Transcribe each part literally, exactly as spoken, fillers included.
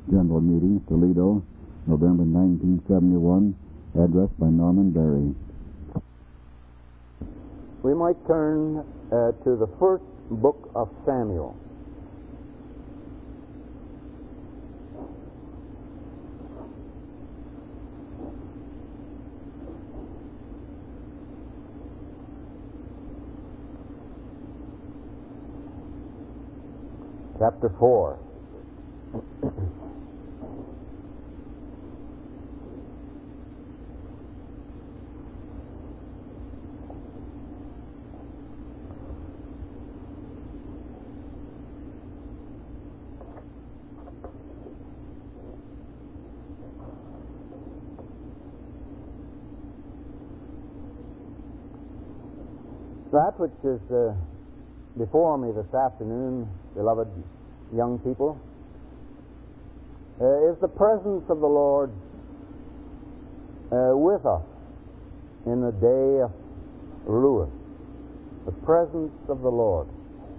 General Meeting, Toledo, November nineteen seventy-one, address by Norman Berry. We might turn uh, to the first book of Samuel. Chapter four. That which is uh, before me this afternoon, beloved young people, uh, is the presence of the Lord uh, with us in the day of ruin. The presence of the Lord.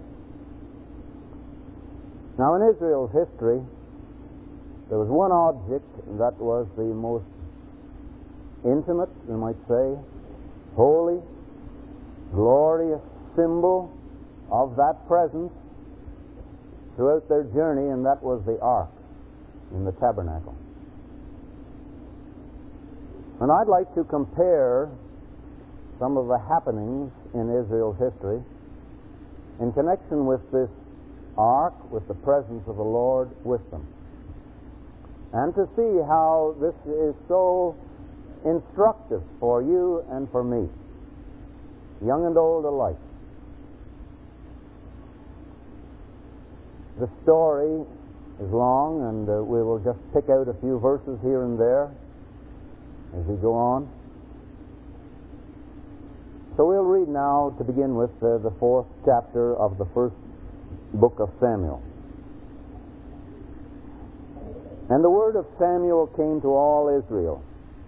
Now, in Israel's history, there was one object that was the most intimate, we might say, holy, glorious symbol of that presence throughout their journey, and that was the ark in the tabernacle. And I'd like to compare some of the happenings in Israel's history in connection with this ark, with the presence of the Lord with them, and to see how this is so instructive for you and for me, young and old alike. The story is long, and uh, we will just pick out a few verses here and there as we go on. So we'll read now, to begin with, uh, the fourth chapter of the first book of Samuel. And the word of Samuel came to all Israel.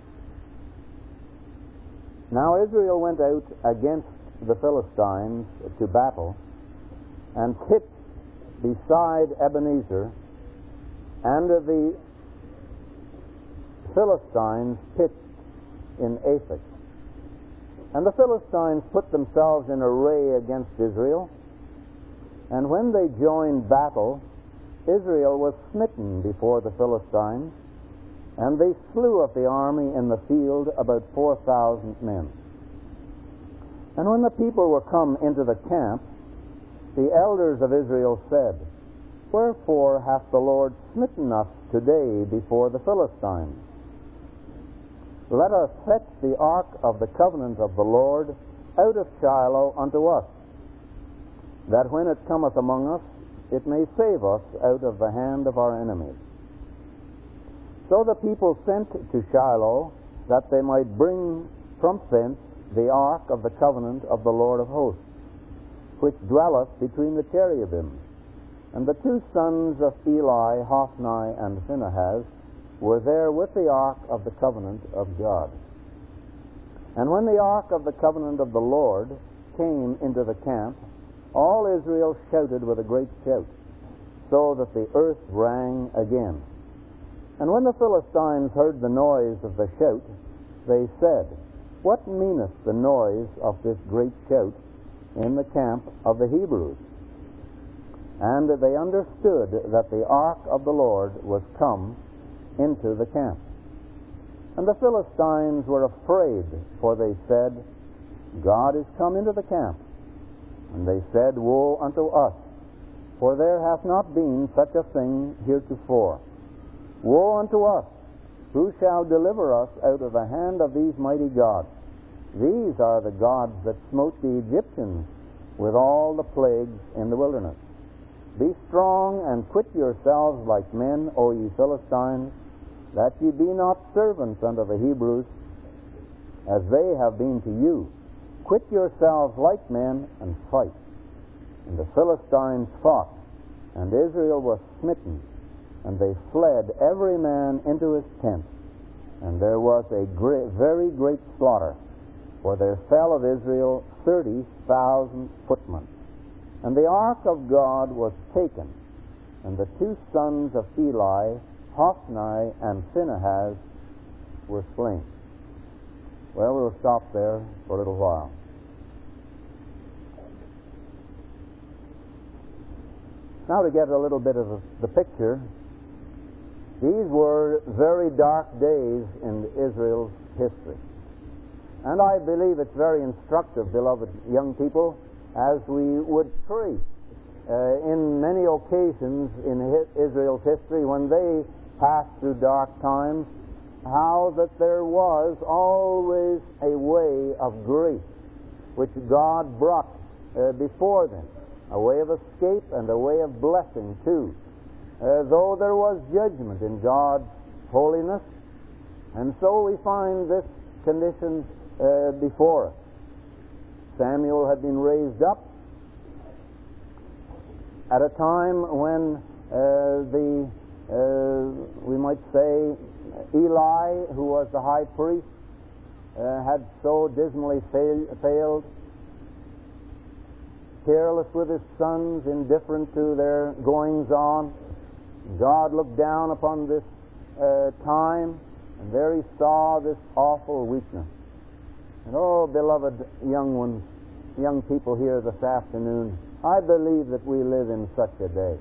Now Israel went out against the Philistines to battle, and pitched beside Ebenezer, and the Philistines pitched in Aphek. And the Philistines put themselves in array against Israel, and when they joined battle, Israel was smitten before the Philistines, and they slew of the army in the field about four thousand men. And when the people were come into the camp, the elders of Israel said, Wherefore hath the Lord smitten us today before the Philistines? Let us fetch the ark of the covenant of the Lord out of Shiloh unto us, that when it cometh among us, it may save us out of the hand of our enemies. So the people sent to Shiloh, that they might bring from thence the ark of the covenant of the Lord of hosts, which dwelleth between the cherubims. And the two sons of Eli, Hophni and Phinehas, were there with the ark of the covenant of God. And when the ark of the covenant of the Lord came into the camp, all Israel shouted with a great shout, so that the earth rang again. And when the Philistines heard the noise of the shout, they said, What meaneth the noise of this great shout in the camp of the Hebrews? And they understood that the ark of the Lord was come into the camp. And the Philistines were afraid, for they said, God is come into the camp. And they said, Woe unto us, for there hath not been such a thing heretofore. Woe unto us, who shall deliver us out of the hand of these mighty gods? These are the gods that smote the Egyptians with all the plagues in the wilderness. Be strong and quit yourselves like men, O ye Philistines, that ye be not servants unto the Hebrews, as they have been to you. Quit yourselves like men and fight. And the Philistines fought, and Israel was smitten, and they fled every man into his tent. And there was a great, very great slaughter, for there fell of Israel thirty thousand footmen. And the ark of God was taken, and the two sons of Eli Hophni and Phinehas were slain. Well, we'll stop there for a little while. Now to get a little bit of the picture, these were very dark days in Israel's history. And I believe it's very instructive, beloved young people, as we would treat uh, in many occasions in Israel's history when they passed through dark times, how that there was always a way of grace which God brought uh, before them, a way of escape and a way of blessing too. Uh, though there was judgment in God's holiness, and so we find this condition uh, before us. Samuel had been raised up at a time when uh, the, uh, we might say, Eli, who was the high priest, uh, had so dismally fail, failed, careless with his sons, indifferent to their goings-on. God looked down upon this uh, time, and there he saw this awful weakness. And oh, beloved young ones, young people here this afternoon, I believe that we live in such a day.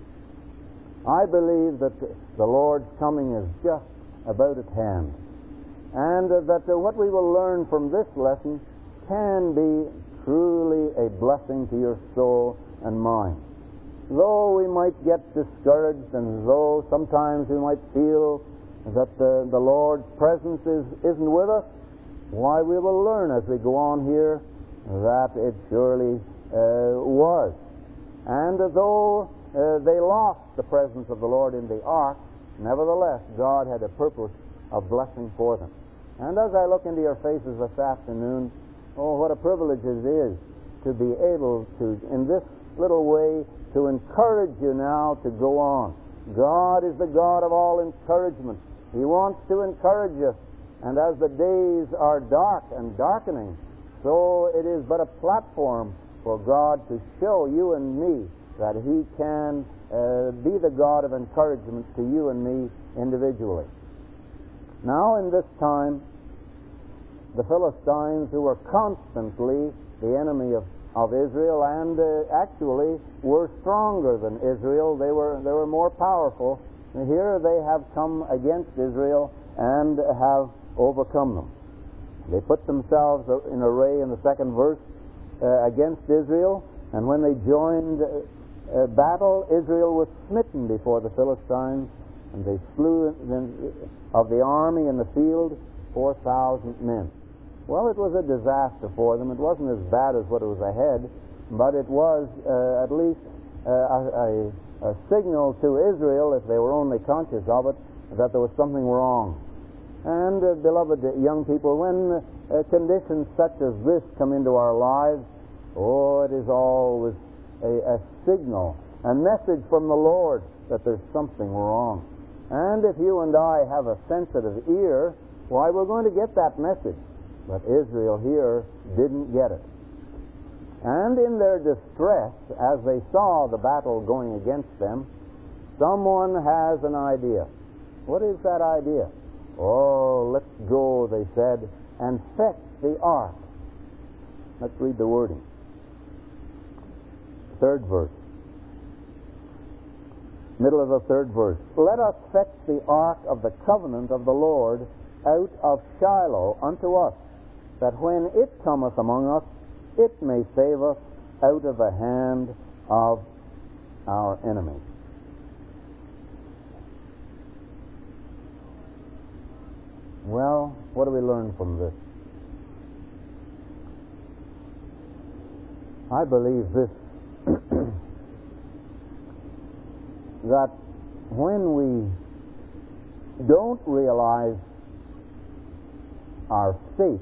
I believe that the Lord's coming is just about at hand, and uh, that uh, what we will learn from this lesson can be truly a blessing to your soul and mind. Though we might get discouraged, and though sometimes we might feel that the, the Lord's presence is, isn't with us, why, we will learn as we go on here that it surely uh, was. And uh, though uh, they lost the presence of the Lord in the ark, nevertheless, God had a purpose of blessing for them. And as I look into your faces this afternoon, oh, what a privilege it is to be able to, in this little way, to encourage you now to go on. God is the God of all encouragement. He wants to encourage us. And as the days are dark and darkening, so it is but a platform for God to show you and me that He can uh, be the God of encouragement to you and me individually. Now, in this time, the Philistines, who were constantly the enemy of, of Israel, and uh, actually were stronger than Israel, they were, they were more powerful. And here they have come against Israel and have overcome them. They put themselves in array in the second verse uh, against Israel, and when they joined uh, uh, battle, Israel was smitten before the Philistines, and they slew them, of the army in the field four thousand men. Well, it was a disaster for them. It wasn't as bad as what was ahead, but it was uh, at least uh, a, a, a signal to Israel, if they were only conscious of it, that there was something wrong. And, uh, beloved young people, when uh, conditions such as this come into our lives, oh, it is always a, a signal, a message from the Lord that there's something wrong. And if you and I have a sensitive ear, why, we're going to get that message. But Israel here didn't get it. And in their distress, as they saw the battle going against them, someone has an idea. What is that idea? Oh, let's go, they said, and fetch the ark. Let's read the wording. Third verse. Middle of the third verse. Let us fetch the ark of the covenant of the Lord out of Shiloh unto us, that when it cometh among us, it may save us out of the hand of our enemies. Well, what do we learn from this? I believe this, that when we don't realize our faith,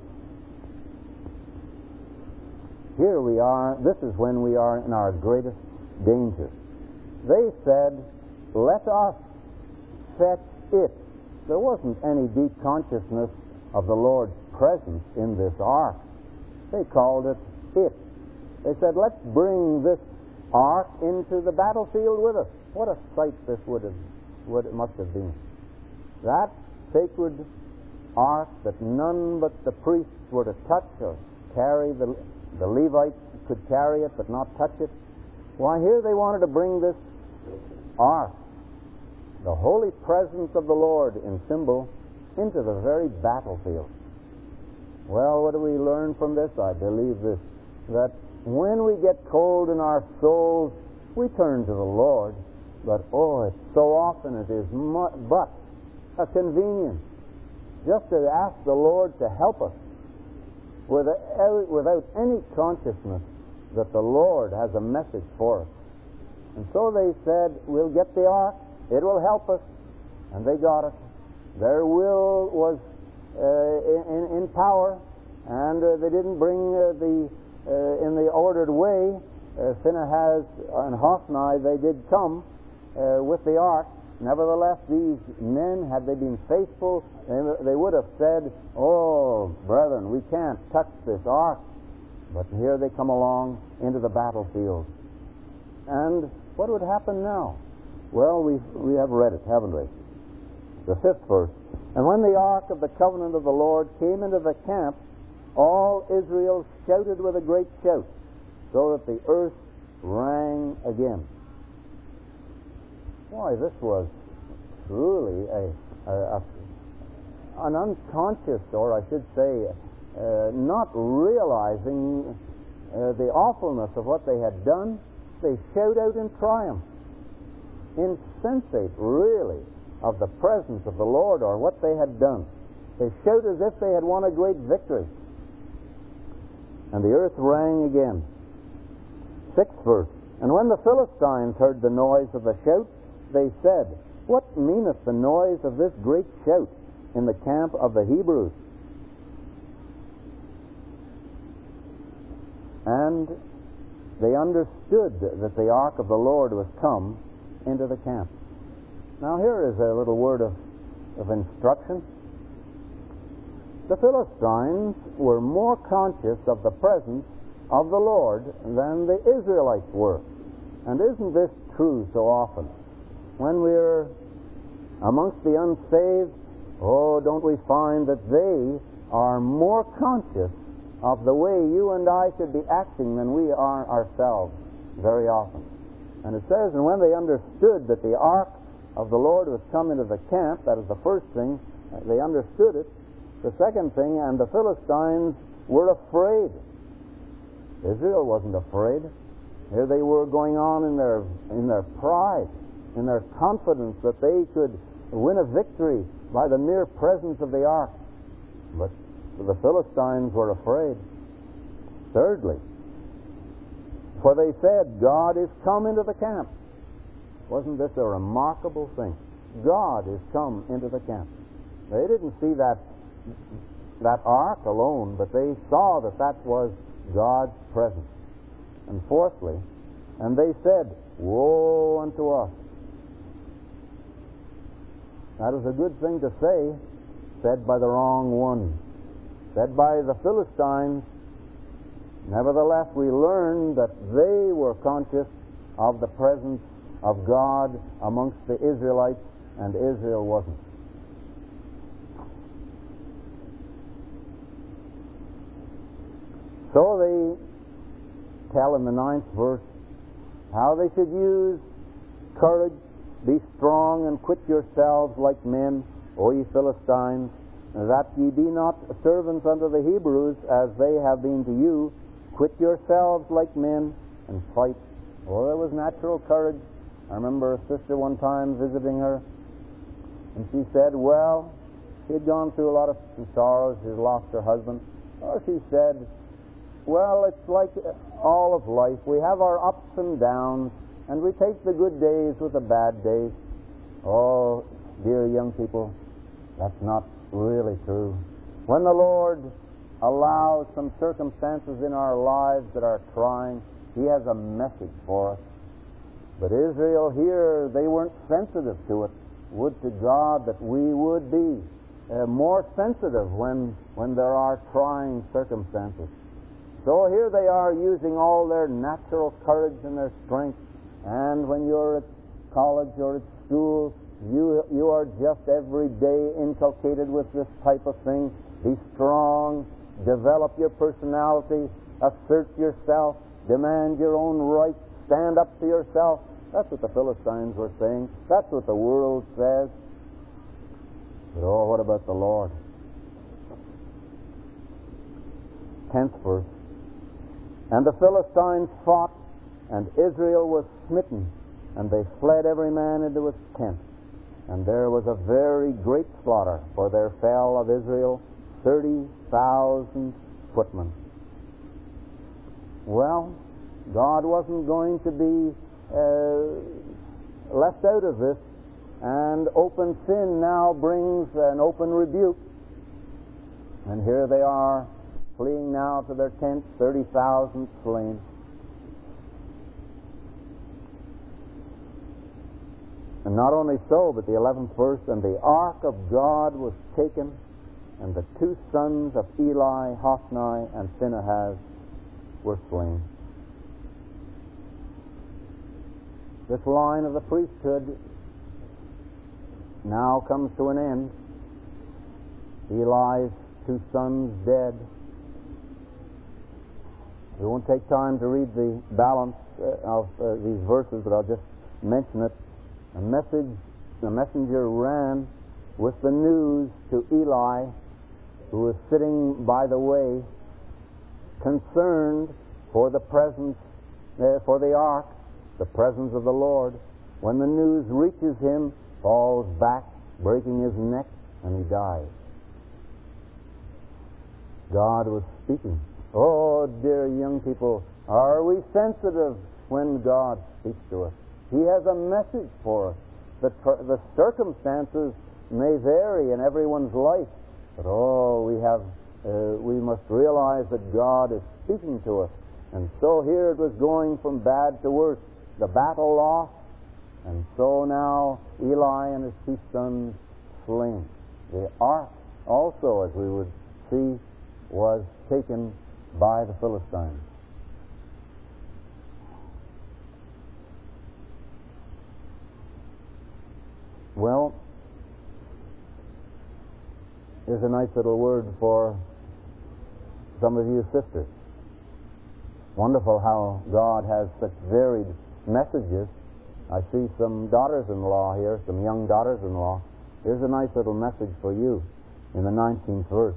here we are, this is when we are in our greatest danger. They said, let us fetch it. There wasn't any deep consciousness of the Lord's presence in this ark. They called it it. They said, let's bring this ark into the battlefield with us. What a sight this would have what it must have been. That sacred ark that none but the priests were to touch or carry, the, the Levites could carry it but not touch it. Why, here they wanted to bring this ark, the holy presence of the Lord in symbol, into the very battlefield. Well, what do we learn from this? I believe this, that when we get cold in our souls, we turn to the Lord. But, oh, it's so often it is mu- but a convenience just to ask the Lord to help us without, without any consciousness that the Lord has a message for us. And so they said, we'll get the ark, it will help us. And they got it. Their will was uh, in, in power, and uh, they didn't bring uh, the, uh, in the ordered way. Uh, Phinehas and Hophni, they did come uh, with the ark. Nevertheless, these men, had they been faithful, they, they would have said, oh, brethren, we can't touch this ark. But here they come along into the battlefield. And what would happen now? Well, we we have read it, haven't we? The fifth verse. And when the ark of the covenant of the Lord came into the camp, all Israel shouted with a great shout, so that the earth rang again. Why, this was truly a, a, a an unconscious, or I should say, uh, not realizing uh, the awfulness of what they had done. They shout out in triumph, insensate, really, of the presence of the Lord or what they had done. They shout as if they had won a great victory. And the earth rang again. Sixth verse. And when the Philistines heard the noise of the shout, they said, what meaneth the noise of this great shout in the camp of the Hebrews? And they understood that the ark of the Lord was come into the camp. Now here is a little word of, of instruction. The Philistines were more conscious of the presence of the Lord than the Israelites were. And isn't this true so often? When we're amongst the unsaved, oh, don't we find that they are more conscious of the way you and I should be acting than we are ourselves very often. And it says, and when they understood that the ark of the Lord was come into the camp, that is the first thing, they understood it. The second thing, and the Philistines were afraid. Israel wasn't afraid. Here they were going on in their in their pride, in their confidence that they could win a victory by the mere presence of the ark. But the Philistines were afraid. Thirdly, for they said, God is come into the camp. Wasn't this a remarkable thing? God is come into the camp. They didn't see that that ark alone, but they saw that that was God's presence. And fourthly, and they said, woe unto us. That is a good thing to say, said by the wrong one, said by the Philistines. Nevertheless, we learn that they were conscious of the presence of God amongst the Israelites, and Israel wasn't. So they tell in the ninth verse how they should use courage, be strong, and quit yourselves like men, O ye Philistines, that ye be not servants unto the Hebrews as they have been to you. Quit yourselves like men and fight. Well, there was natural courage. I remember a sister one time visiting her, and she said, well, she had gone through a lot of sorrows. She had lost her husband. Well, she said, well, it's like all of life. We have our ups and downs, and we take the good days with the bad days. Oh, dear young people, that's not really true. When the Lord allows some circumstances in our lives that are trying, He has a message for us. But Israel here, they weren't sensitive to it. Would to God that we would be uh, more sensitive when, when there are trying circumstances. So here they are using all their natural courage and their strength. And when you're at college or at school, you Lord just every day inculcated with this type of thing. Be strong, develop your personality, assert yourself, demand your own rights, stand up for yourself. That's what the Philistines were saying. That's what the world says. But oh, what about the Lord? Tenth verse. And the Philistines fought, and Israel was smitten, and they fled every man into his tent. And there was a very great slaughter, for there fell of Israel thirty thousand footmen. Well, God wasn't going to be uh, left out of this, and open sin now brings an open rebuke. And here they are, fleeing now to their tents, thirty thousand slain. And not only so, but the eleventh verse, and the ark of God was taken, and the two sons of Eli, Hophni, and Phinehas were slain. This line of the priesthood now comes to an end. Eli's two sons dead. We won't take time to read the balance uh, of uh, these verses, but I'll just mention it. A message, the messenger ran with the news to Eli, who was sitting by the way, concerned for the presence, uh, for the ark, the presence of the Lord. When the news reaches him, falls back, breaking his neck, and he dies. God was speaking. Oh, dear young people, are we sensitive when God speaks to us? He has a message for us. The, tr- the circumstances may vary in everyone's life, but oh, we have, uh, we must realize that God is speaking to us. And so here it was going from bad to worse. The battle lost, and so now Eli and his two sons slain. The ark also, as we would see, was taken by the Philistines. Well, here's a nice little word for some of you sisters. Wonderful how God has such varied messages. I see some daughters-in-law here, some young daughters-in-law. Here's a nice little message for you in the nineteenth verse.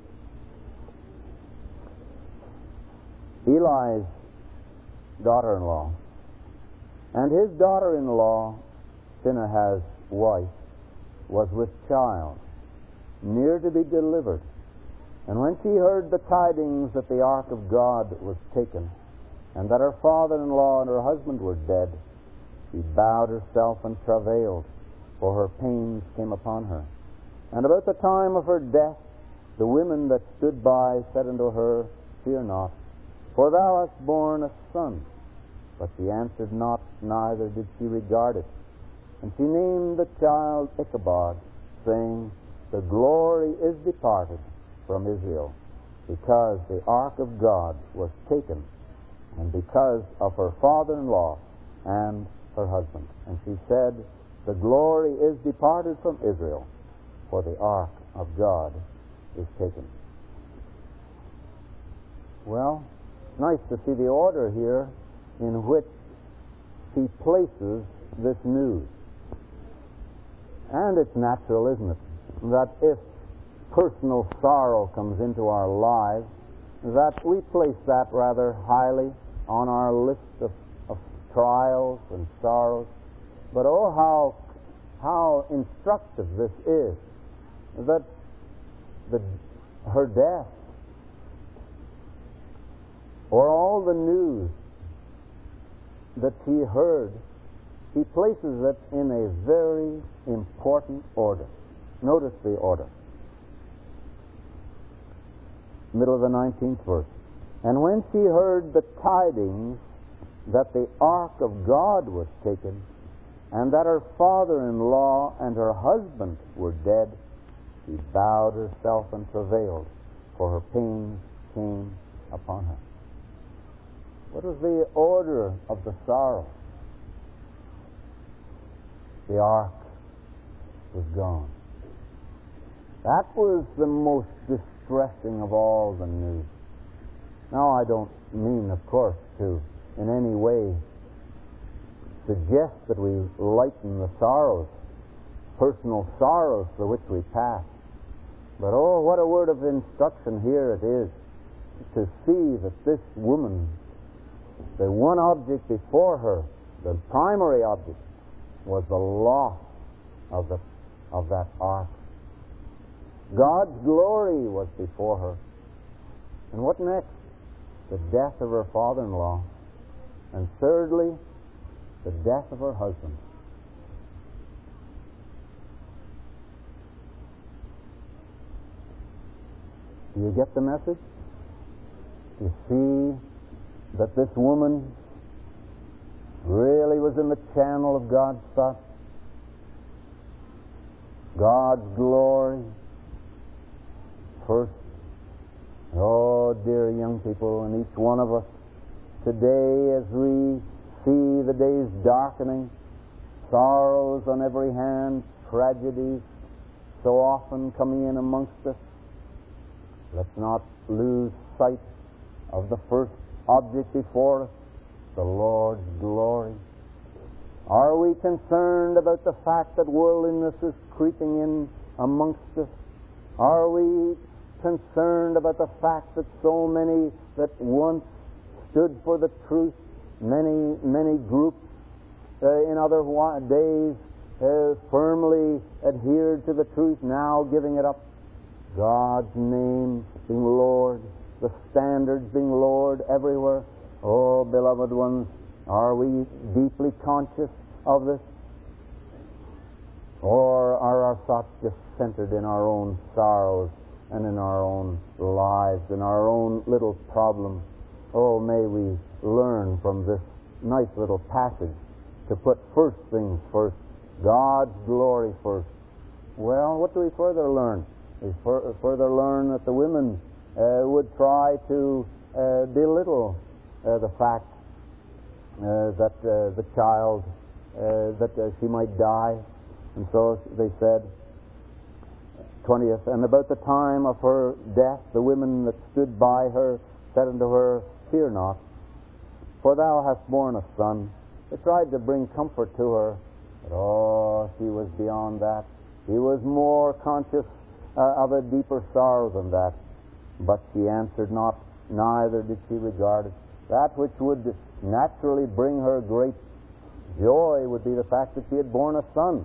Eli's daughter-in-law and his daughter-in-law, Phinehas' wife, was with child, near to be delivered. And when she heard the tidings that the ark of God was taken, and that her father-in-law and her husband were dead, she bowed herself and travailed, for her pains came upon her. And about the time of her death, the women that stood by said unto her, Fear not, for thou hast borne a son. But she answered not, neither did she regard it. And she named the child Ichabod, saying, The glory is departed from Israel, because the ark of God was taken, and because of her father-in-law and her husband. And she said, The glory is departed from Israel, for the ark of God is taken. Well, it's nice to see the order here in which he places this news. And it's natural, isn't it, that if personal sorrow comes into our lives, that we place that rather highly on our list of, of trials and sorrows. But oh, how how instructive this is, that the, her death, or all the news that he heard, he places it in a very important order. Notice the order. Middle of the nineteenth verse. And when she heard the tidings that the ark of God was taken, and that her father-in-law and her husband were dead, she bowed herself and travailed, for her pains came upon her. What is the order of the sorrow? The ark. was gone. That was the most distressing of all the news. Now, I don't mean, of course, to in any way suggest that we lighten the sorrows, personal sorrows through which we pass. But oh, what a word of instruction here it is to see that this woman, the one object before her, the primary object, was the loss of the of that ark. God's glory was before her. And what next? The death of her father-in-law. And thirdly, the death of her husband. Do you get the message? You see that this woman really was in the channel of God's thought. God's glory first. Oh, dear young people, and each one of us today, as we see the days darkening, sorrows on every hand, tragedies so often coming in amongst us, let's not lose sight of the first object before us, the Lord's glory. Are we concerned about the fact that worldliness is creeping in amongst us? Are we concerned about the fact that so many that once stood for the truth, many, many groups uh, in other wa- days uh, firmly adhered to the truth, now giving it up? God's name being Lord, the standards being Lord everywhere. Oh, beloved ones, are we deeply conscious of this? Or are our thoughts just centered in our own sorrows and in our own lives, in our own little problems? Oh, may we learn from this nice little passage to put first things first, God's glory first. Well, what do we further learn? We fur- further learn that the women uh, would try to uh, belittle uh, the fact uh, that uh, the child, uh, that uh, she might die. And so they said, twentieth, and about the time of her death, the women that stood by her said unto her, Fear not, for thou hast borne a son. They tried to bring comfort to her, but oh, she was beyond that. She was more conscious uh, of a deeper sorrow than that. But she answered not, neither did she regard it. That which would naturally bring her great joy would be the fact that she had borne a son.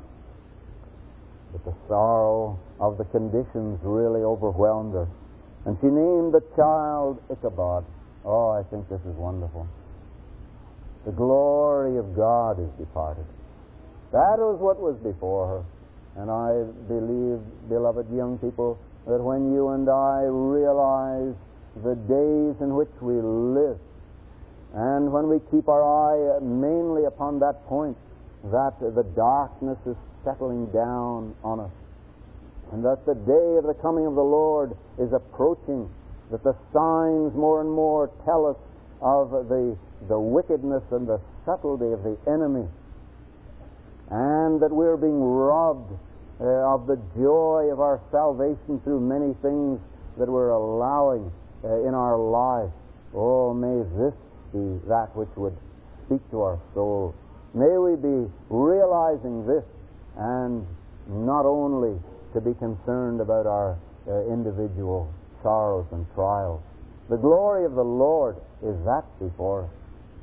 But the sorrow of the conditions really overwhelmed her. And she named the child Ichabod. Oh, I think this is wonderful. The glory of God is departed. That was what was before her. And I believe, beloved young people, that when you and I realize the days in which we live, and when we keep our eye mainly upon that point, that the darkness is settling down on us, and that the day of the coming of the Lord is approaching, that the signs more and more tell us of the, the wickedness and the subtlety of the enemy, and that we're being robbed uh, of the joy of our salvation through many things that we're allowing uh, in our lives. Oh, may this be that which would speak to our soul. May we be realizing this, and not only to be concerned about our uh, individual sorrows and trials. The glory of the Lord is that before us.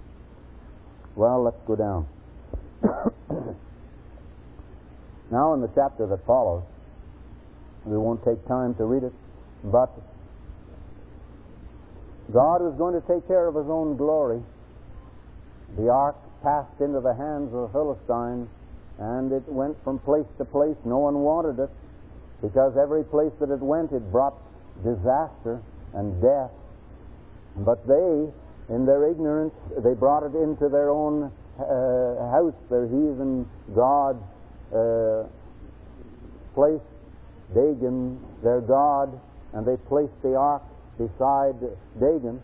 Well, let's go down. Now in the chapter that follows, we won't take time to read it, but God was going to take care of His own glory. The ark passed into the hands of the Philistines, and it went from place to place. No one wanted it, because every place that it went, it brought disaster and death. But they, in their ignorance, they brought it into their own uh, house, their heathen god, uh, placed Dagon, their god, and they placed the ark beside Dagon.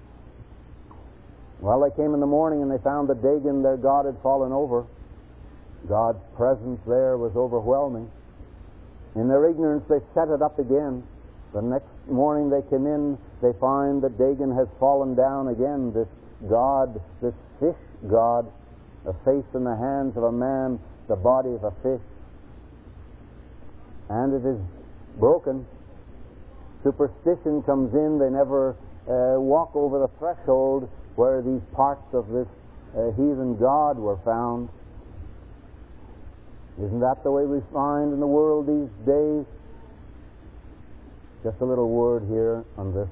Well, they came in the morning and they found that Dagon, their god, had fallen over. God's presence there was overwhelming. In their ignorance, they set it up again. The next morning they come in, they find that Dagon has fallen down again, this god, this fish god, a face in the hands of a man, the body of a fish. And it is broken. Superstition comes in. They never uh, walk over the threshold where these parts of this uh, heathen god were found. Isn't that the way we find in the world these days? Just a little word here on this.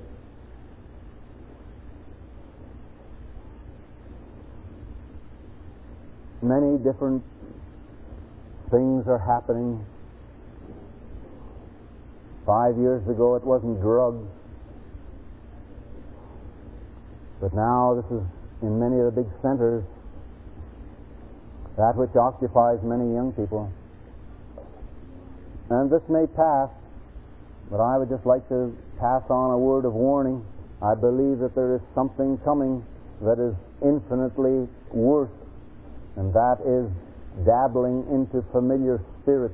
Many different things are happening. Five years ago it wasn't drugs, but now this is in many of the big centers, that which occupies many young people. And this may pass, but I would just like to pass on a word of warning. I believe that there is something coming that is infinitely worse, and that is dabbling into familiar spirits.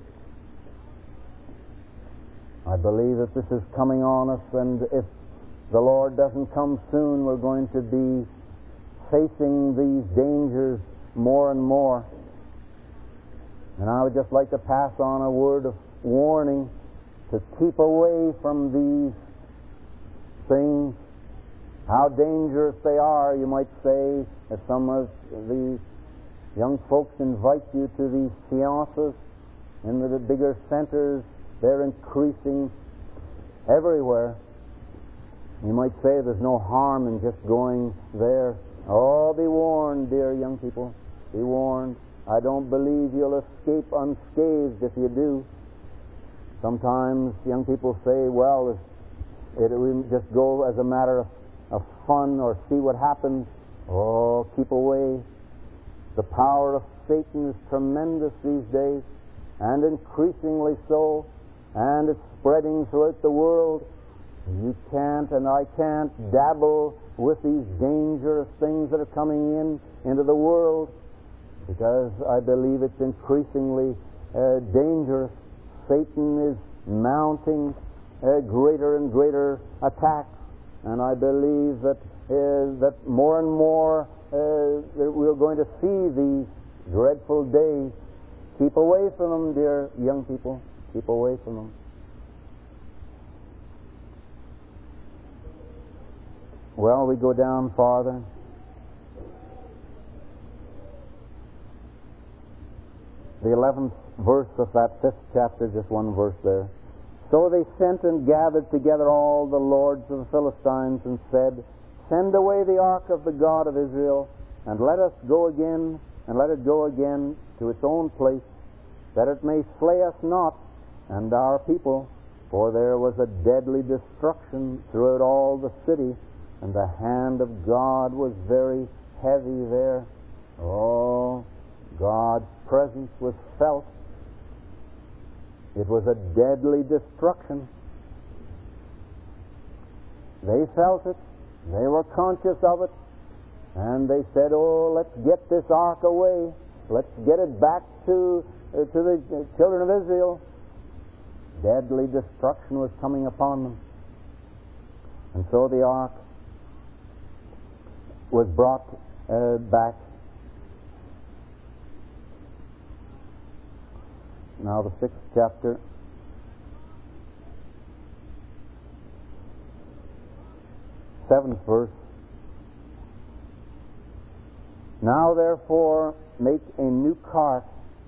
I believe that this is coming on us, and if the Lord doesn't come soon, we're going to be facing these dangers more and more. And I would just like to pass on a word of warning to keep away from these things. How dangerous they are, you might say, if some of these young folks invite you to these seances in the bigger centers. They're increasing everywhere. You might say there's no harm in just going there. Oh, be warned, dear young people. Be warned. I don't believe you'll escape unscathed if you do. Sometimes young people say, well, if it, we just go as a matter of, of fun or see what happens. Oh, keep away. The power of Satan is tremendous these days, and increasingly so, and it's spreading throughout the world. You can't and I can't dabble with these dangerous things that are coming in into the world, because I believe it's increasingly uh, dangerous. Satan is mounting uh, greater and greater attacks, and I believe that uh, that more and more uh, that we're going to see these dreadful days. Keep away from them, dear young people. Keep away from them. Well, we go down farther. The eleventh verse of that fifth chapter, just one verse there. So they sent and gathered together all the lords of the Philistines and said, Send away the ark of the God of Israel, and let us go again, and let it go again to its own place, that it may slay us not and our people, for there was a deadly destruction throughout all the city, and the hand of God was very heavy there. Oh, God's presence was felt. It was a deadly destruction. They felt it. They were conscious of it. And they said, oh, let's get this ark away. Let's get it back to, uh, to the children of Israel. Deadly destruction was coming upon them. And so the ark was brought uh, back. Now the sixth chapter. Seventh verse. Now therefore make a new cart,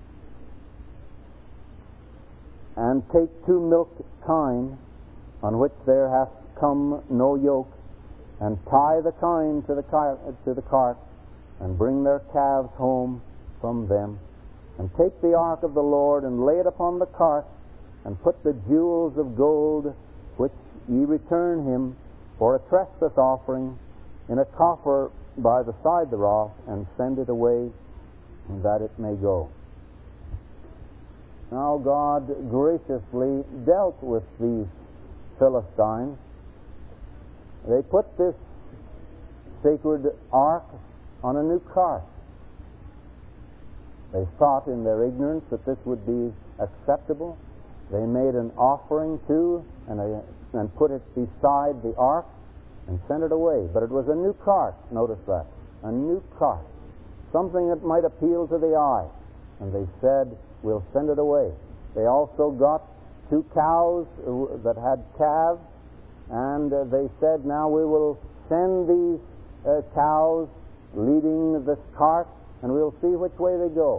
and take two milk kine, on which there hath come no yoke, and tie the kine to the cart, to the cart, and bring their calves home from them. And take the ark of the Lord, and lay it upon the cart, and put the jewels of gold which ye return him for a trespass offering in a coffer by the side thereof, and send it away, that it may go. Now God graciously dealt with these Philistines. They put this sacred ark on a new cart. They thought in their ignorance that this would be acceptable. They made an offering to and, a, and put it beside the ark and sent it away. But it was a new cart, notice that, a new cart, something that might appeal to the eye. And they said, we'll send it away. They also got two cows that had calves, and uh, they said, now we will send these uh, cows leading this cart, and we'll see which way they go.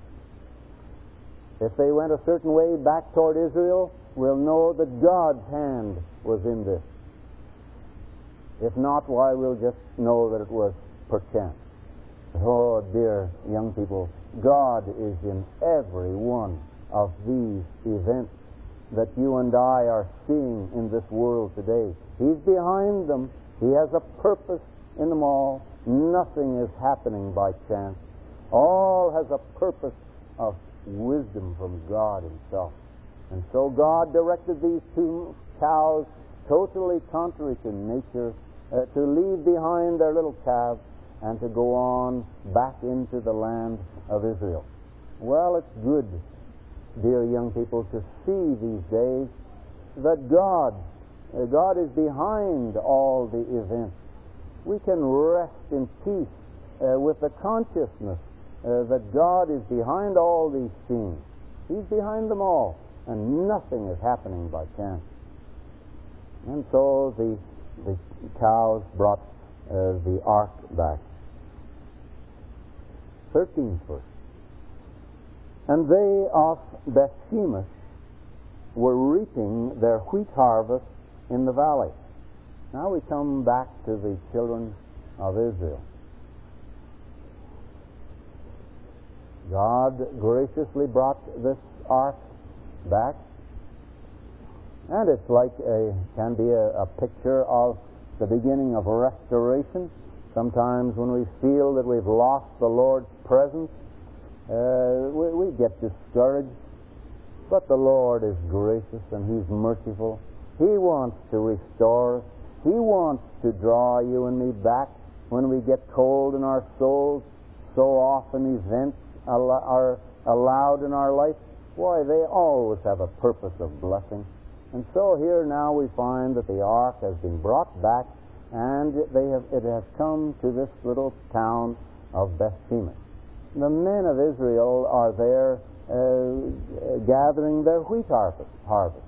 If they went a certain way back toward Israel, we'll know that God's hand was in this. If not, why, we'll just know that it was perchance. Oh, dear young people, God is in every one of these events that you and I are seeing in this world today. He's behind them. He has a purpose in them all. Nothing is happening by chance. All has a purpose of wisdom from God Himself. And so God directed these two cows, totally contrary to nature, uh, to leave behind their little calves and to go on back into the land of Israel. Well, it's good, dear young people, to see these days that God, uh, God is behind all the events. We can rest in peace uh, with the consciousness uh, that God is behind all these things. He's behind them all, and nothing is happening by chance. And so the, the cows brought uh, the ark back. thirteenth verse. And they of Bethshemesh were reaping their wheat harvest in the valley. Now we come back to the children of Israel. God graciously brought this ark back, and it's like a can be a, a picture of the beginning of restoration. Sometimes when we feel that we've lost the Lord's presence, uh, we, we get discouraged. But the Lord is gracious and He's merciful. He wants to restore us. He wants to draw you and me back when we get cold in our souls. So often events are allowed in our life. Why, they always have a purpose of blessing. And so here now we find that the ark has been brought back, and they have, it has come to this little town of Bethshemesh. The men of Israel are there uh, gathering their wheat harvest, harvest.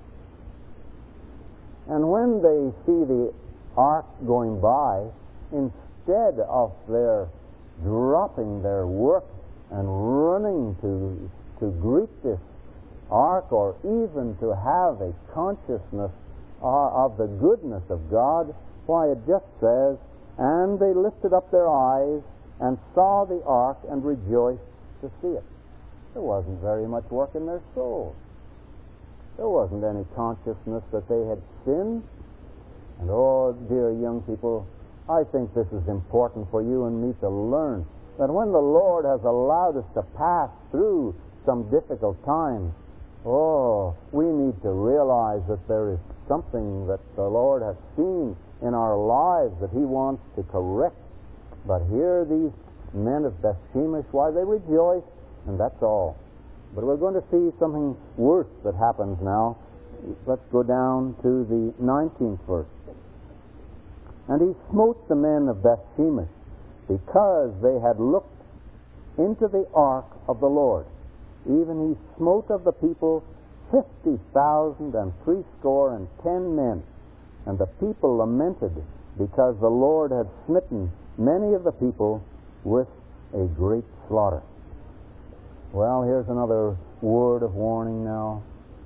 And when they see the ark going by, instead of their dropping their work and running to to greet this ark, or even to have a consciousness uh, of the goodness of God, why, it just says, and they lifted up their eyes and saw the ark and rejoiced to see it. There wasn't very much work in their souls. There wasn't any consciousness that they had sinned. And oh, dear young people, I think this is important for you and me to learn, that when the Lord has allowed us to pass through some difficult times, oh, we need to realize that there is something that the Lord has seen in our lives that He wants to correct. But here these men of Bethshemesh, why, they rejoice, and that's all. But we're going to see something worse that happens now. Let's go down to the nineteenth verse. And he smote the men of Bethshemesh because they had looked into the ark of the Lord. Even he smote of the people fifty thousand and threescore and ten men. And the people lamented because the Lord had smitten many of the people with a great slaughter. Well, here's another word of warning now.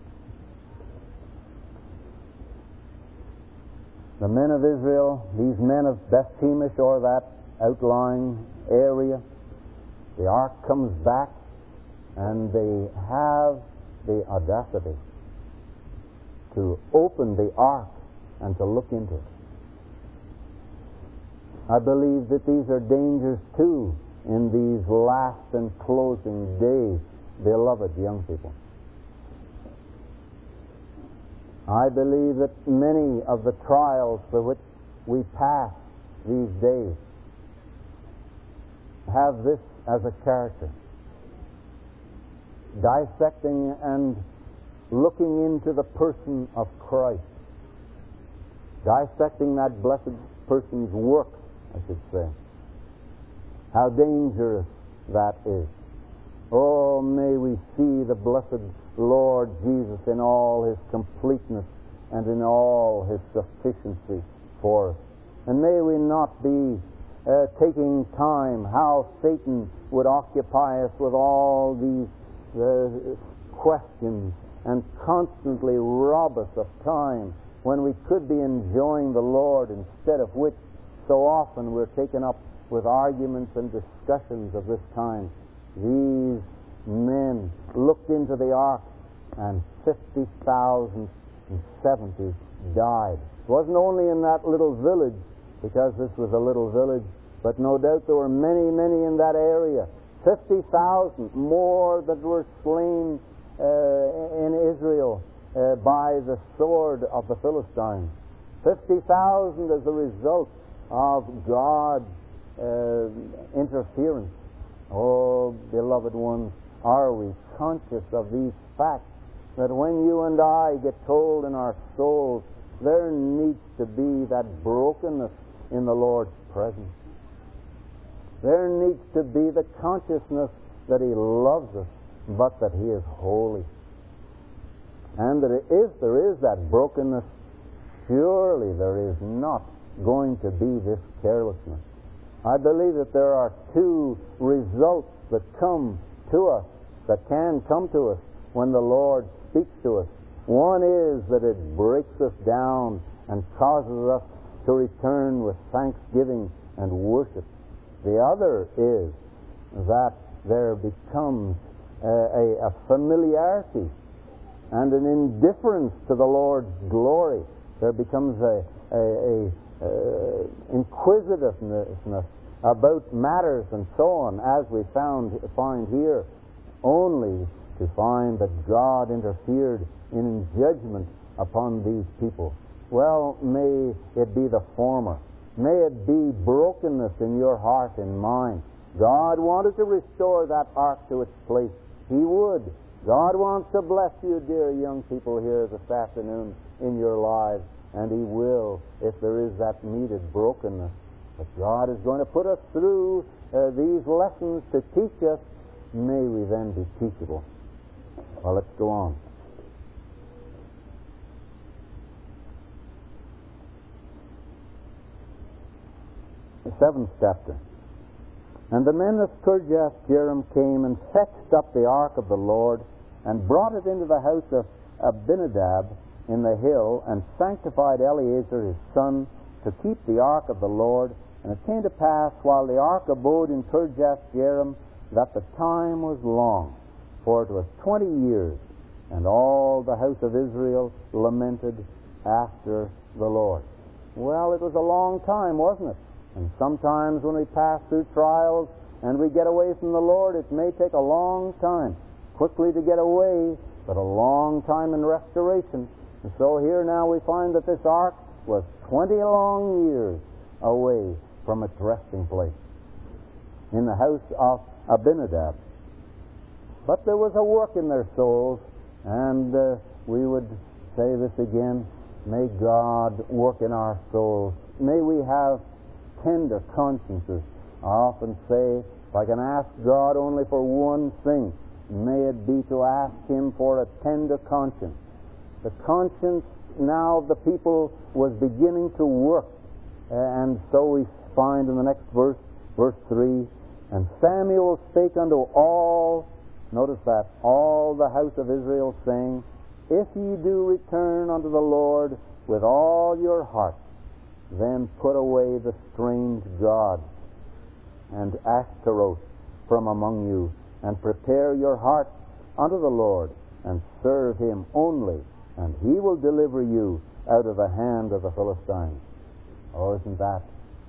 The men of Israel, these men of Bethshemesh, or that outlying area, the ark comes back, and they have the audacity to open the ark and to look into it. I believe that these are dangers too in these last and closing days, beloved young people. I believe that many of the trials through which we pass these days have this as a character. Dissecting and looking into the person of Christ, dissecting that blessed person's work, I should say. How dangerous that is. Oh, may we see the blessed Lord Jesus in all His completeness and in all His sufficiency for us. And may we not be uh, taking time, how Satan would occupy us with all these uh, questions and constantly rob us of time when we could be enjoying the Lord, instead of which so often we're taken up with arguments and discussions of this kind. These men looked into the ark, and fifty thousand seventy died. It wasn't only in that little village, because this was a little village, but no doubt there were many, many in that area. fifty thousand more that were slain uh, in Israel uh, by the sword of the Philistines. fifty thousand as a result of God's uh, interference. Oh, beloved ones, are we conscious of these facts? That when you and I get told in our souls, there needs to be that brokenness in the Lord's presence. There needs to be the consciousness that He loves us, but that He is holy. And that if there is that brokenness, surely there is not going to be this carelessness. I believe that there are two results that come to us, that can come to us when the Lord speaks to us. One is that it breaks us down and causes us to return with thanksgiving and worship. The other is that there becomes a, a, a familiarity and an indifference to the Lord's glory. There becomes a, a, a uh, inquisitiveness about matters and so on, as we found find here, only to find that God interfered in judgment upon these people. Well, may it be the former. May it be brokenness in your heart and mind. God wanted to restore that ark to its place. He would. God wants to bless you, dear young people here this afternoon in your lives, and He will if there is that needed brokenness. But God is going to put us through uh, these lessons to teach us. May we then be teachable. Well, let's go on. The seventh chapter. And the men of Kirjath Jearim came and fetched up the ark of the Lord, and brought it into the house of Abinadab in the hill, and sanctified Eleazar his son to keep the ark of the Lord. And it came to pass, while the ark abode in Kirjath Jearim, that the time was long, for it was twenty years, and all the house of Israel lamented after the Lord. Well, it was a long time, wasn't it? And sometimes when we pass through trials and we get away from the Lord, it may take a long time quickly to get away, but a long time in restoration. And so here now we find that this ark was twenty long years away from its resting place in the house of Abinadab. But there was a work in their souls, and uh, we would say this again: may God work in our souls. May we have tender consciences. I often say, if I can ask God only for one thing, may it be to ask Him for a tender conscience. The conscience now of the people was beginning to work, and so we find in the next verse, verse three, and Samuel spake unto all, notice that, all the house of Israel, saying, if ye do return unto the Lord with all your heart, then put away the strange gods and Ashtaroth from among you, and prepare your hearts unto the Lord, and serve Him only, and He will deliver you out of the hand of the Philistines. Oh, isn't that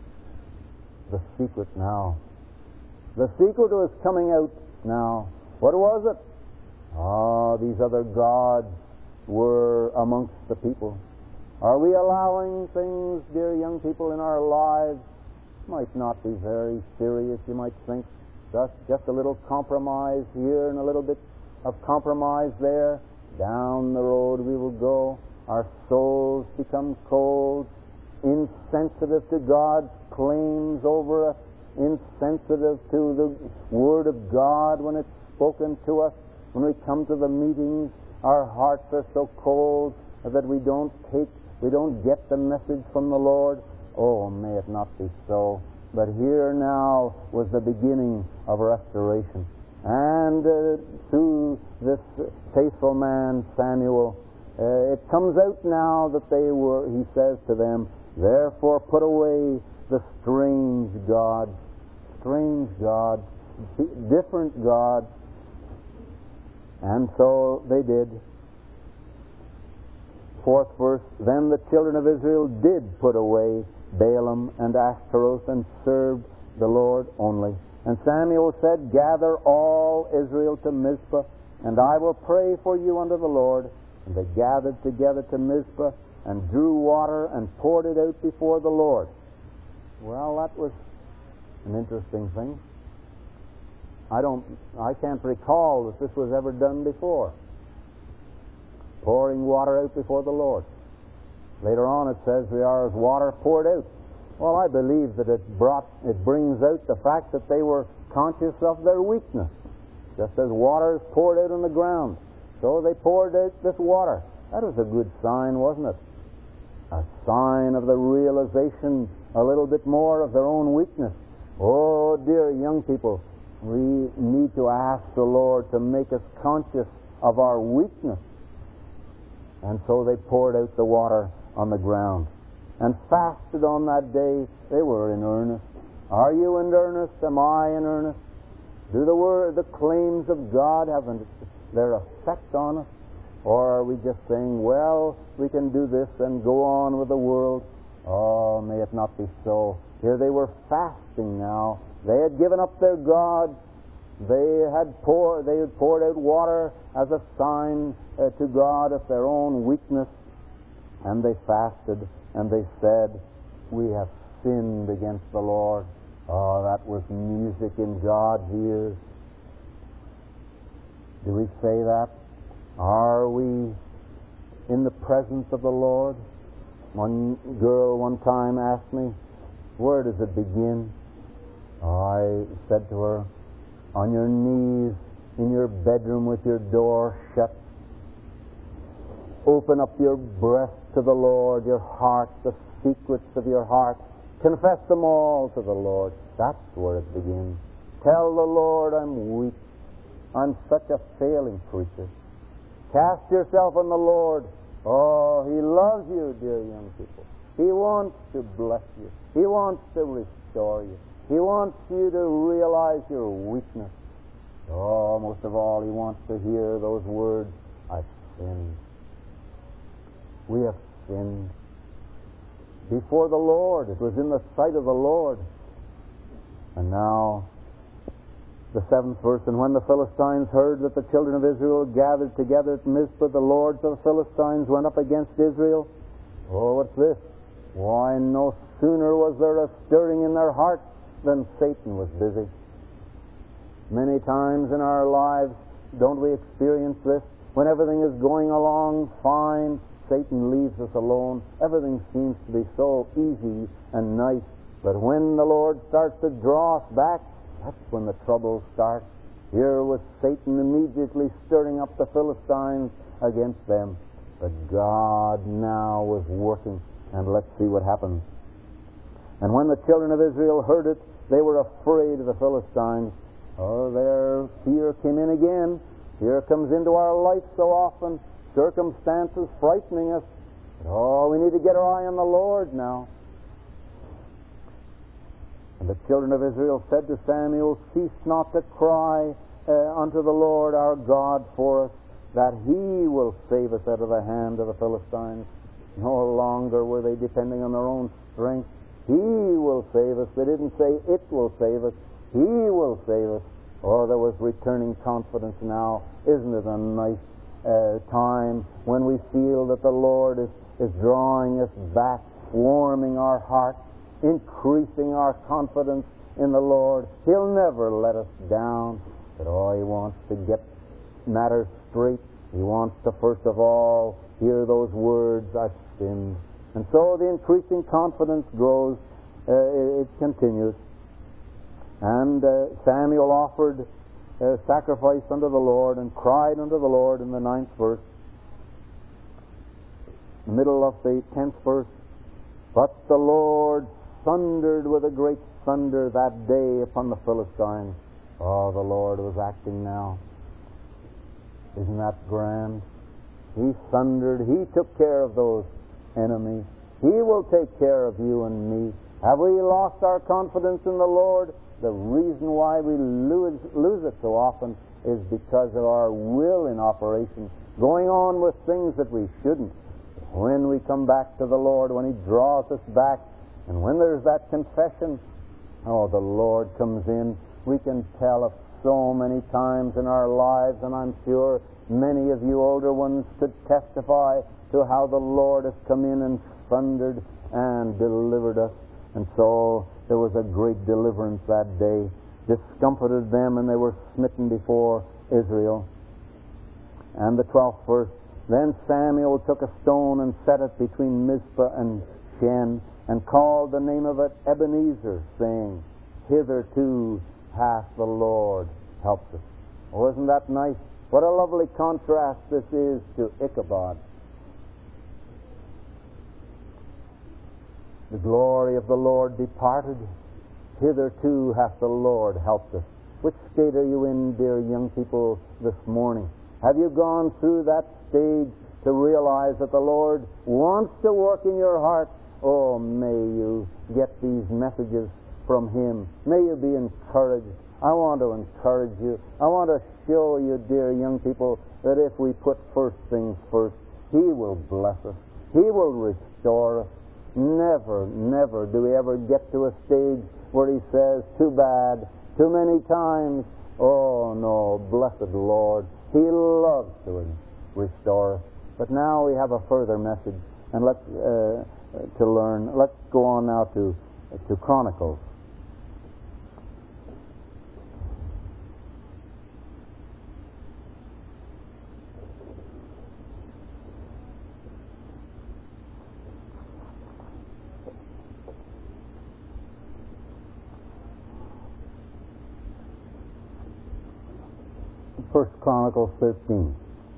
the secret now? The secret was coming out now. What was it? Ah, these other gods were amongst the people. Are we allowing things, dear young people, in our lives? Might not be very serious, you might think. Just, just a little compromise here and a little bit of compromise there. Down the road we will go. Our souls become cold, insensitive to God's claims over us, insensitive to the Word of God when it's spoken to us. When we come to the meetings, our hearts are so cold that we don't take, we don't get the message from the Lord. Oh, may it not be so. But here now was the beginning of restoration. And uh, through this faithful man, Samuel, uh, it comes out now that they were, he says to them, therefore put away the strange gods, strange gods, different gods. And so they did. Fourth verse, then the children of Israel did put away Balaam and Ashtaroth and served the Lord only. And Samuel said, gather all Israel to Mizpah, and I will pray for you unto the Lord. And they gathered together to Mizpah and drew water and poured it out before the Lord. Well, that was an interesting thing. I don't, I can't recall that this was ever done before. Pouring water out before the Lord. Later on it says we are as water poured out. Well, I believe that it brought, it brings out the fact that they were conscious of their weakness. Just as water is poured out on the ground, so they poured out this water. That was a good sign, wasn't it? A sign of the realization a little bit more of their own weakness. Oh, dear young people, we need to ask the Lord to make us conscious of our weakness. And so they poured out the water on the ground and fasted on that day. They were in earnest. Are you in earnest? Am I in earnest? Do the word, the claims of God have their effect on us? Or are we just saying, well, we can do this and go on with the world? Oh, may it not be so. Here they were fasting now. They had given up their gods. They had poured, they had poured out water as a sign uh, to God of their own weakness. And they fasted, and they said, we have sinned against the Lord. Oh, that was music in God's ears. Do we say that? Are we in the presence of the Lord? One girl one time asked me, where does it begin? I said to her, on your knees in your bedroom with your door shut. Open up your breast to the Lord, your heart, the secrets of your heart. Confess them all to the Lord. That's where it begins. Tell the Lord, I'm weak. I'm such a failing creature. Cast yourself on the Lord. Oh, He loves you, dear young people. He wants to bless you. He wants to restore you. He wants you to realize your weakness. Oh, most of all, He wants to hear those words, I've sinned. We have sinned before the Lord. It was in the sight of the Lord. And now, the seventh verse, and when the Philistines heard that the children of Israel gathered together at Mizpah, the lords of the Philistines went up against Israel. Oh, what's this? Why, no sooner was there a stirring in their hearts than Satan was busy. Many times in our lives, don't we experience this? When everything is going along fine, Satan leaves us alone. Everything seems to be so easy and nice. But when the Lord starts to draw us back, that's when the troubles start. Here was Satan immediately stirring up the Philistines against them. But God now was working. And let's see what happens. And when the children of Israel heard it, they were afraid of the Philistines. Oh, their fear came in again. Fear comes into our life so often. Circumstances frightening us. But, oh, we need to get our eye on the Lord now. And the children of Israel said to Samuel, cease not to cry uh, unto the Lord our God for us, that He will save us out of the hand of the Philistines. No longer were they depending on their own strength. He will save us. They didn't say it will save us. He will save us. Oh, there was returning confidence now. Isn't it a nice uh, time when we feel that the Lord is, is drawing us back, warming our hearts, increasing our confidence in the Lord. He'll never let us down. But oh, He wants to get matters straight. He wants to first of all hear those words, I've sinned. And so the increasing confidence grows, uh, it, it continues. And uh, Samuel offered uh, sacrifice unto the Lord and cried unto the Lord in the ninth verse. The middle of the tenth verse. But the Lord thundered with a great thunder that day upon the Philistines. Oh, the Lord was acting now. Isn't that grand? He thundered. He took care of those enemies. He will take care of you and me. Have we lost our confidence in the Lord? The reason why we lose, lose it so often is because of our will in operation, going on with things that we shouldn't. When we come back to the Lord, when He draws us back, and when there's that confession, oh, the Lord comes in. We can tell of so many times in our lives, and I'm sure many of you older ones could testify to how the Lord has come in and thundered and delivered us. And so there was a great deliverance that day, discomfited them, and they were smitten before Israel. And the twelfth verse, then Samuel took a stone and set it between Mizpah and Shen, and called the name of it Ebenezer, saying, hitherto hath the Lord helped us. Oh, isn't that nice? What a lovely contrast this is to Ichabod. The glory of the Lord departed. Hitherto hath the Lord helped us. Which state are you in, dear young people, this morning? Have you gone through that stage to realize that the Lord wants to work in your heart? Oh, may you get these messages from Him. May you be encouraged. I want to encourage you. I want to show you, dear young people, that if we put first things first, He will bless us. He will restore us. Never, never do we ever get to a stage where He says, too bad, too many times. Oh, no, blessed Lord. He loves to restore us. But now we have a further message, and let's uh, to learn. Let's go on now to to Chronicles. First Chronicles thirteen.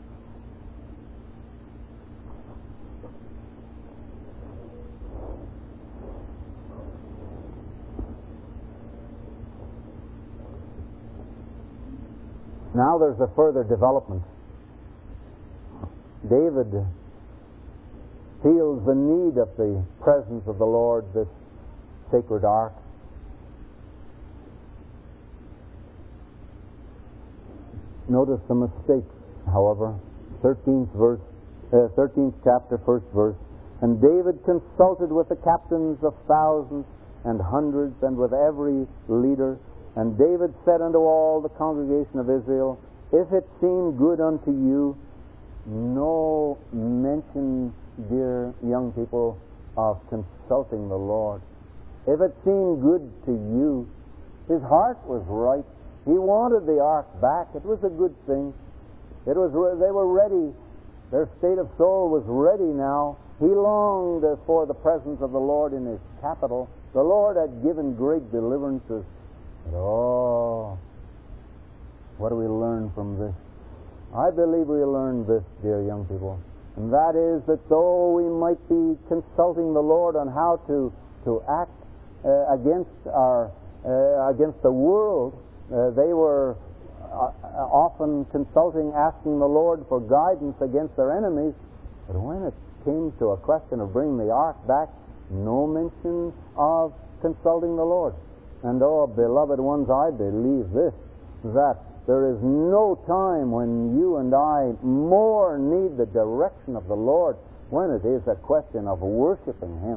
Now there's a further development. David feels the need of the presence of the Lord, this sacred ark. Notice the mistake, however. thirteenth verse, uh, thirteenth chapter, first verse. And David consulted with the captains of thousands and hundreds, and with every leader. And David said unto all the congregation of Israel, if it seem good unto you, no mention, dear young people, of consulting the Lord. If it seemed good to you, his heart was right. He wanted the ark back. It was a good thing. It was. They were ready. Their state of soul was ready now. He longed for the presence of the Lord in his capital. The Lord had given great deliverances. But oh, what do we learn from this? I believe we learn this, dear young people. And that is that though we might be consulting the Lord on how to, to act uh, against our uh, against the world, Uh, they were uh, often consulting, asking the Lord for guidance against their enemies. But when it came to a question of bringing the ark back, no mention of consulting the Lord. And oh, beloved ones, I believe this, that there is no time when you and I more need the direction of the Lord when it is a question of worshiping Him.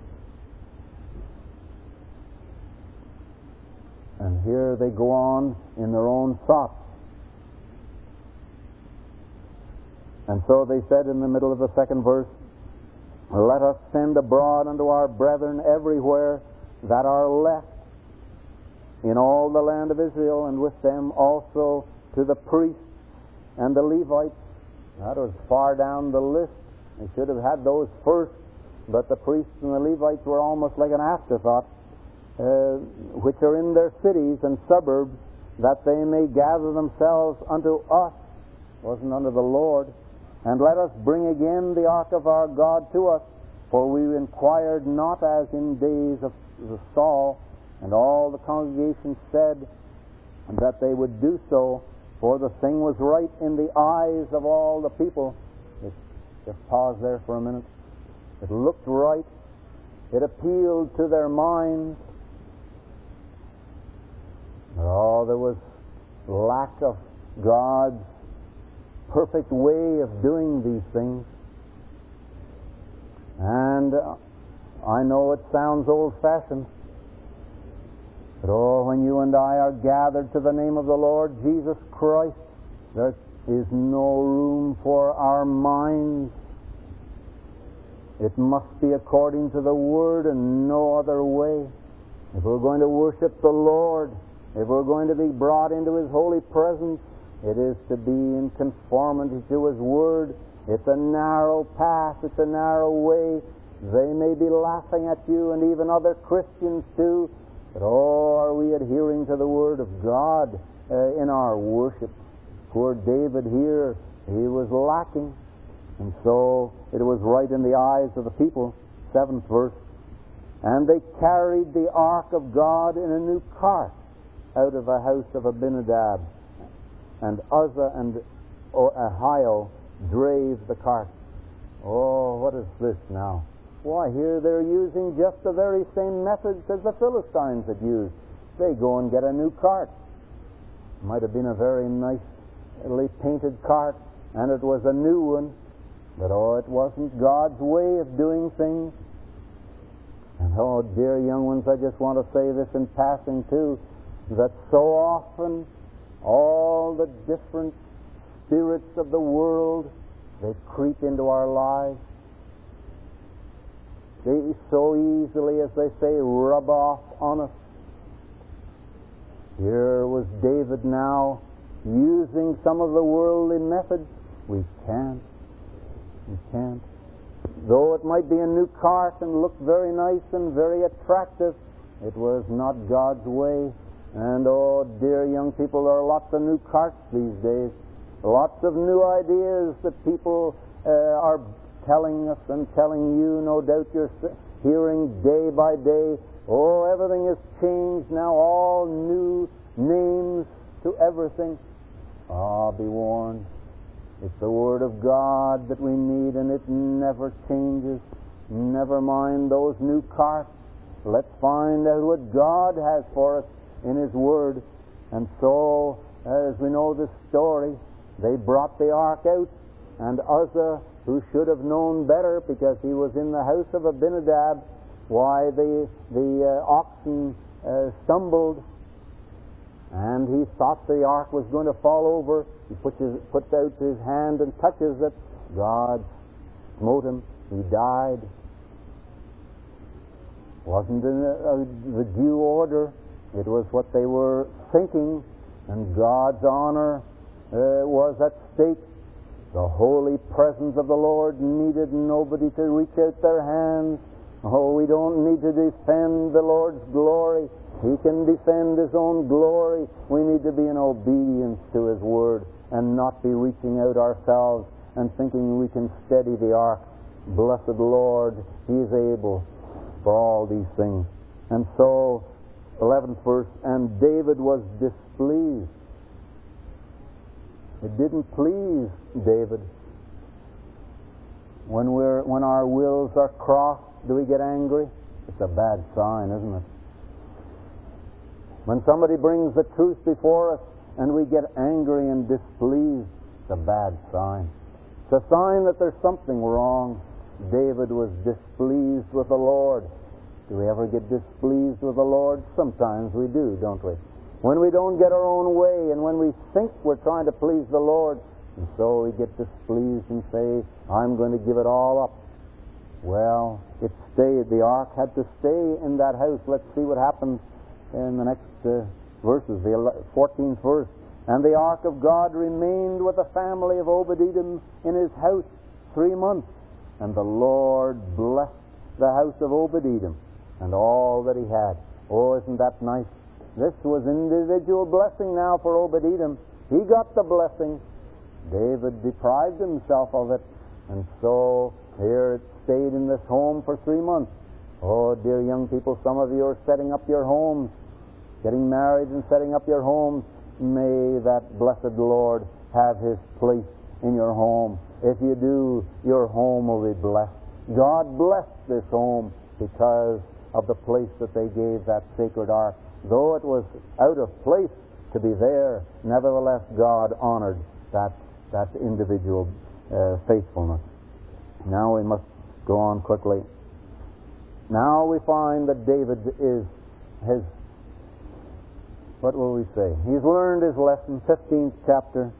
And here they go on in their own thoughts. And so they said in the middle of the second verse, let us send abroad unto our brethren everywhere that are left in all the land of Israel, and with them also to the priests and the Levites That was far down the list. They should have had those first, but the priests and the Levites were almost like an afterthought, uh, which are in their cities and suburbs, that they may gather themselves unto us, wasn't unto the Lord. And let us bring again the ark of our God to us, for we inquired not as in days of the Saul. And all the congregation said that they would do so, for the thing was right in the eyes of all the people. Just, just pause there for a minute. It looked right. It appealed to their minds. Oh, there was lack of God's perfect way of doing these things. And uh, I know it sounds old-fashioned, but oh, when you and I are gathered to the name of the Lord Jesus Christ, there is no room for our minds. It must be according to the Word and no other way. If we're going to worship the Lord, if we're going to be brought into His holy presence, it is to be in conformity to His Word. It's a narrow path. It's a narrow way. They may be laughing at you, and even other Christians too. But oh, are we adhering to the Word of God uh, in our worship? Poor David here, he was lacking. And so it was right in the eyes of the people. Seventh verse. And they carried the ark of God in a new cart out of the house of Abinadab. And Uzzah and Ahio drave the cart. Oh, what is this now? Why, here they're using just the very same methods as the Philistines had used. They go and get a new cart. Might have been a very nicely painted cart, and it was a new one. But oh, it wasn't God's way of doing things. And oh, dear young ones, I just want to say this in passing too, that so often all the different spirits of the world, they creep into our lives. They so easily, as they say, rub off on us. Here was David now using some of the worldly methods. We can't. We can't. Though it might be a new cart and look very nice and very attractive, it was not God's way. And oh, dear young people, there are lots of new carts these days. Lots of new ideas that people uh, are telling us and telling you. No doubt you're hearing day by day. Oh, everything has changed now. All new names to everything. Ah, be warned. It's the Word of God that we need, and it never changes. Never mind those new carts. Let's find out what God has for us in His Word. And so, as we know this story, they brought the ark out, and Uzzah, who should have known better because he was in the house of Abinadab, why the, the uh, oxen uh, stumbled, and he thought the ark was going to fall over. He puts, his, puts out his hand and touches it. God smote him. He died. Wasn't in uh, the due order. It was what they were thinking, and God's honor uh, was at stake. The holy presence of the Lord needed nobody to reach out their hands. Oh, we don't need to defend the Lord's glory. He can defend His own glory. We need to be in obedience to His Word and not be reaching out ourselves and thinking we can steady the ark. Blessed Lord, He is able for all these things. And so, eleventh verse, and David was displeased. It didn't please David. When we're when our wills are crossed, do we get angry? It's a bad sign, isn't it? When somebody brings the truth before us and we get angry and displeased, it's a bad sign. It's a sign that there's something wrong. David was displeased with the Lord. Do we ever get displeased with the Lord? Sometimes we do, don't we? When we don't get our own way, and when we think we're trying to please the Lord, and so we get displeased and say, I'm going to give it all up. Well, it stayed. The ark had to stay in that house. Let's see what happens in the next uh, verses, the fourteenth verse. And the ark of God remained with the family of Obed-Edom in his house three months. And the Lord blessed the house of Obed-Edom and all that he had. Oh, isn't that nice? This was individual blessing now for Obed-Edom. He got the blessing. David deprived himself of it. And so here it stayed in this home for three months. Oh, dear young people, some of you are setting up your homes, getting married and setting up your homes. May that blessed Lord have his place in your home. If you do, your home will be blessed. God blessed this home because of the place that they gave that sacred ark. Though it was out of place to be there, nevertheless God honored that, that individual uh, faithfulness. Now we must go on quickly. Now we find that David is his, what will we say? He's learned his lesson, fifteenth chapter,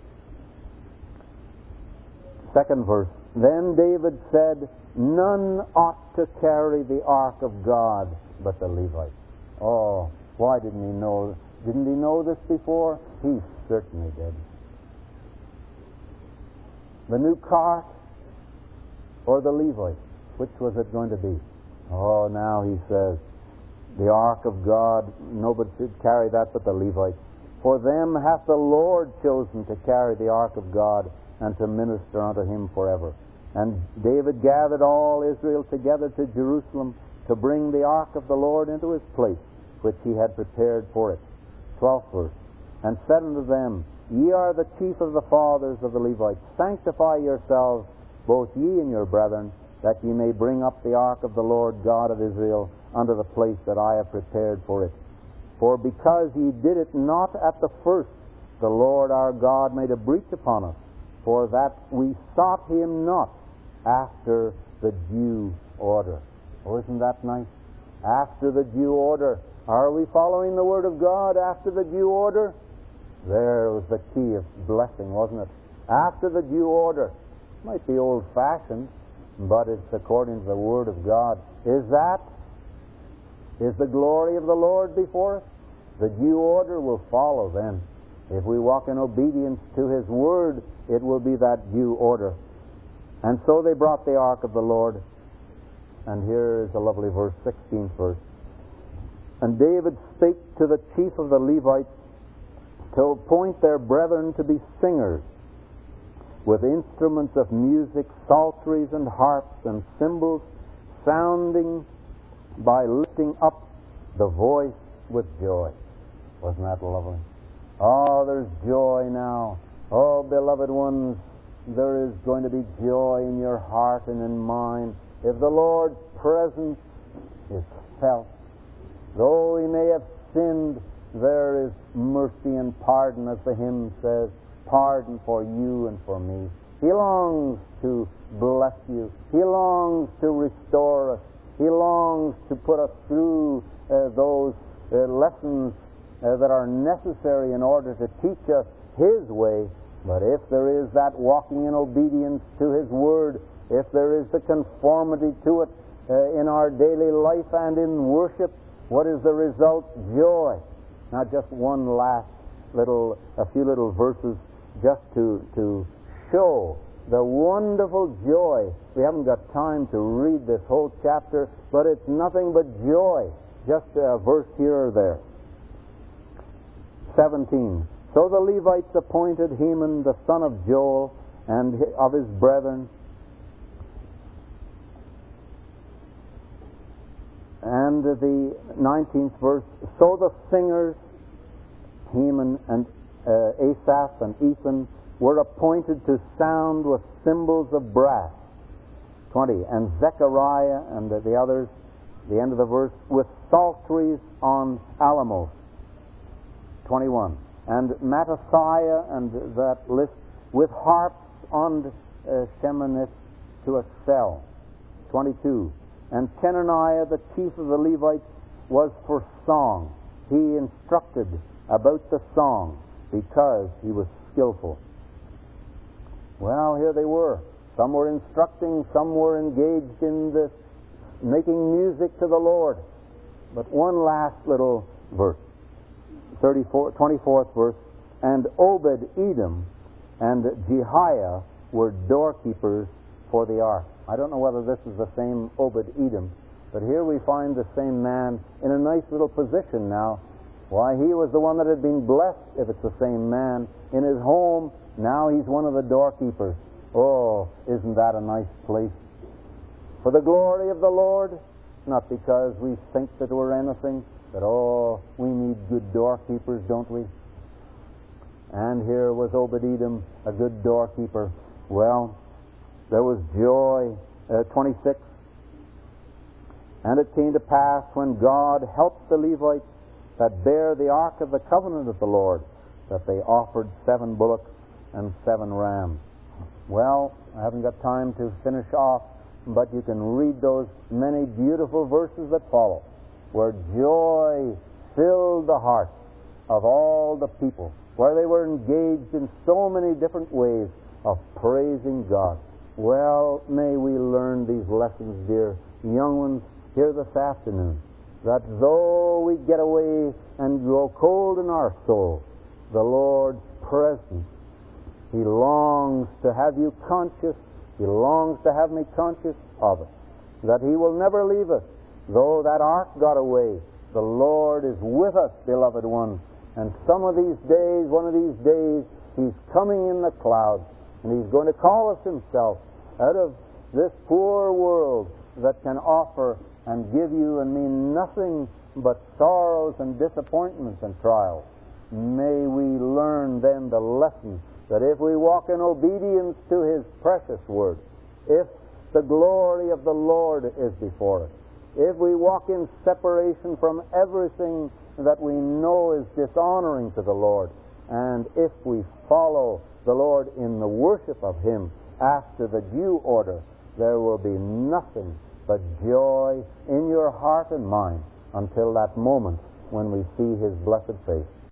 second verse. Then David said, none ought to carry the ark of God but the Levites. Oh, why didn't he know? Didn't he know this before? He certainly did. The new cart or the Levites? Which was it going to be? Oh, now he says, the ark of God, nobody should carry that but the Levites. For them hath the Lord chosen to carry the ark of God and to minister unto him forever. And David gathered all Israel together to Jerusalem to bring the ark of the Lord into his place, which he had prepared for it. Twelfth verse. And said unto them, ye are the chief of the fathers of the Levites. Sanctify yourselves, both ye and your brethren, that ye may bring up the ark of the Lord God of Israel unto the place that I have prepared for it. For because ye did it not at the first, the Lord our God made a breach upon us, for that we sought him not after the due order. Oh, isn't that nice? After the due order. Are we following the Word of God after the due order? There was the key of blessing, wasn't it? After the due order. Might be old-fashioned, but it's according to the Word of God. Is that? Is the glory of the Lord before us? The due order will follow then. If we walk in obedience to His Word, it will be that due order. And so they brought the ark of the Lord. And here is a lovely verse, sixteenth verse. And David spake to the chief of the Levites to appoint their brethren to be singers, with instruments of music, psalteries and harps and cymbals, sounding by lifting up the voice with joy. Wasn't that lovely? Oh, there's joy now. Oh, beloved ones, there is going to be joy in your heart and in mine if the Lord's presence is felt. Though we may have sinned, there is mercy and pardon, as the hymn says, pardon for you and for me. He longs to bless you. He longs to restore us. He longs to put us through uh, those uh, lessons uh, that are necessary in order to teach us His way. But if there is that walking in obedience to His Word, if there is the conformity to it uh, in our daily life and in worship, what is the result? Joy. Now just one last little, a few little verses just to, to show the wonderful joy. We haven't got time to read this whole chapter, but it's nothing but joy. Just a verse here or there. seventeen. So the Levites appointed Heman the son of Joel and of his brethren, and the nineteenth verse, so the singers, Heman and uh, Asaph and Ethan, were appointed to sound with cymbals of brass. twenty. And Zechariah and the, the others, the end of the verse, with psalteries on Alamos. twenty-one. And Mattithiah and that list with harps on uh, Sheminith to excel. twenty-two. And Chenaniah, the chief of the Levites, was for song. He instructed about the song because he was skillful. Well, here they were. Some were instructing, some were engaged in the making music to the Lord. But one last little verse, thirty-four, twenty-fourth verse. and Obed-Edom and Jehiah were doorkeepers for the ark. I don't know whether this is the same Obed-Edom, but here we find the same man in a nice little position now. Why, he was the one that had been blessed, if it's the same man, in his home. Now he's one of the doorkeepers. Oh, isn't that a nice place? For the glory of the Lord, not because we think that we're anything, but oh, we need good doorkeepers, don't we? And here was Obed-Edom, a good doorkeeper. Well, there was joy. Uh, twenty-six. And it came to pass, when God helped the Levites that bear the ark of the covenant of the Lord, that they offered seven bullocks and seven rams. Well, I haven't got time to finish off, but you can read those many beautiful verses that follow, where joy filled the hearts of all the people, where they were engaged in so many different ways of praising God. Well, may we learn these lessons, dear young ones, here this afternoon, that though we get away and grow cold in our soul, the Lord's presence, He longs to have you conscious, He longs to have me conscious of it, that He will never leave us. Though that ark got away, the Lord is with us, beloved ones. And some of these days, one of these days, He's coming in the clouds, and He's going to call us Himself out of this poor world that can offer and give you and me nothing but sorrows and disappointments and trials. May we learn then the lesson that if we walk in obedience to His precious word, if the glory of the Lord is before us, if we walk in separation from everything that we know is dishonoring to the Lord, and if we follow the Lord in the worship of Him after the due order, there will be nothing but joy in your heart and mind until that moment when we see His blessed face.